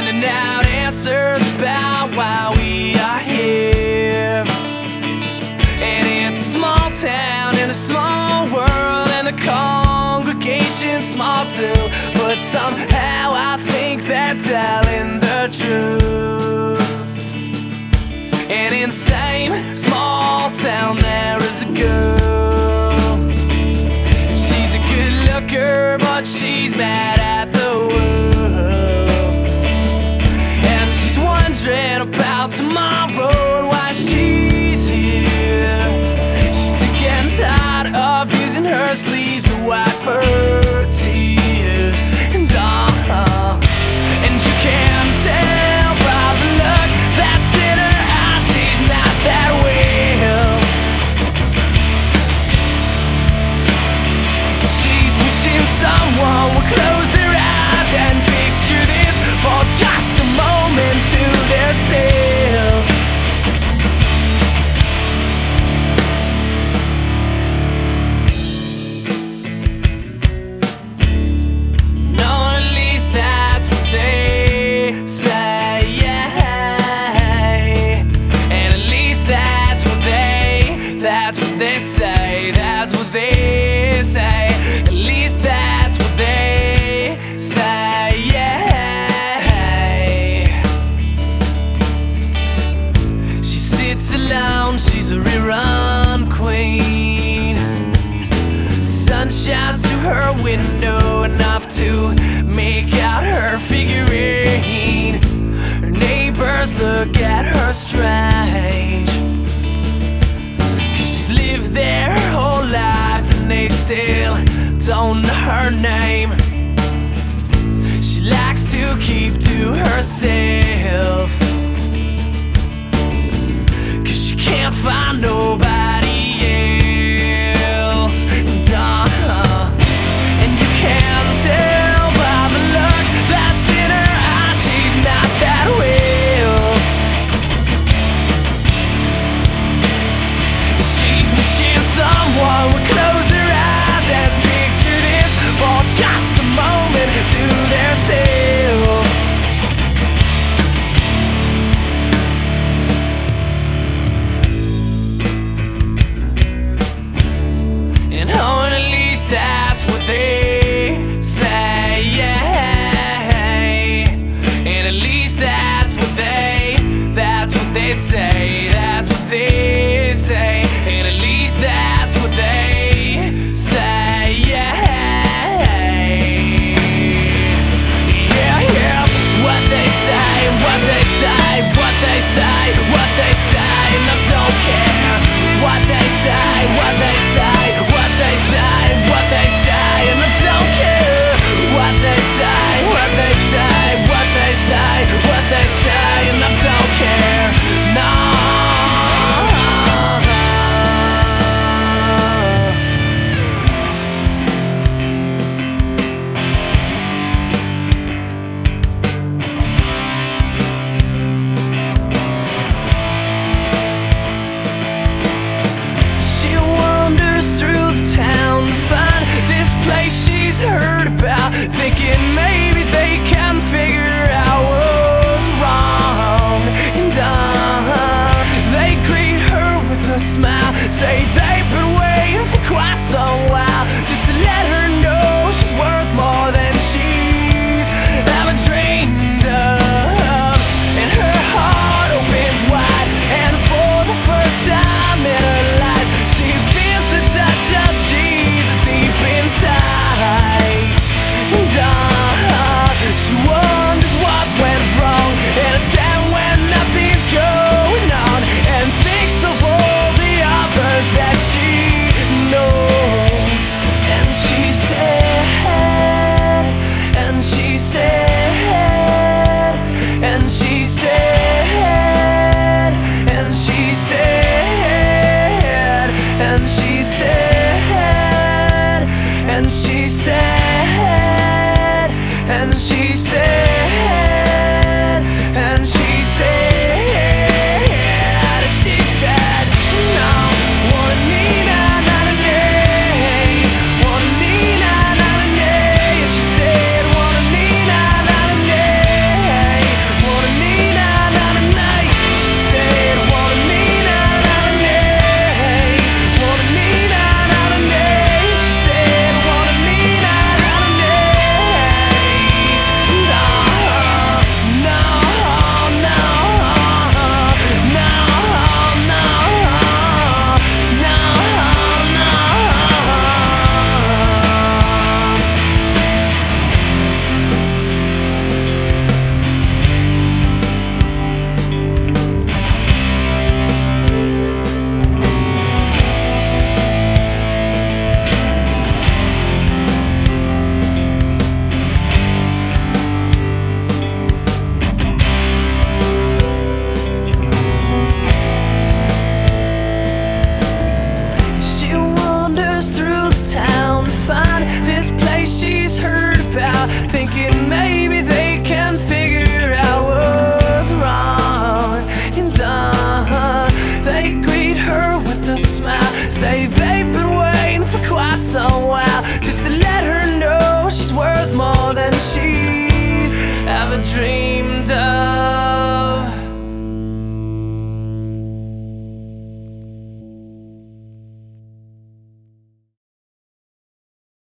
finding out answers about why we are here. And it's a small town in a small world, and the congregation's small too. But somehow I think they're telling the truth. And in the same small town there is a girl, and she's a good looker, but she's mad at the world. And she's wondering about tomorrow and why she's here. She's sick and tired of using her sleeves to wipe her tears. And and you can tell by the look that's in her eyes, she's not that well. She's wishing someone would close their eyes and picture this for just a moment to themselves. That's what they say, that's what they say. At least that's what they say, yeah. She sits alone, she's a rerun queen. Sun shines through her window enough to make out her figurine. Her neighbors look at her strange. Lived there her whole life and they still don't know her name. She likes to keep to herself, 'cause she can't find nobody else. And you can tell by the look that's in her eyes, she's not that well. She's wishing someone would close their eyes and picture this for just a moment to themselves. And oh, and at least that's what they say, yeah. And at least that's what they say, that's what they say. And at least that's what they say, yeah. Yeah, yeah. What they say, what they say, what they say, what they say, and I don't care. What they say, what they say, what they say, what they say, and I don't care. What they say, what they say, what they say, what they say, and I don't care. No. thinking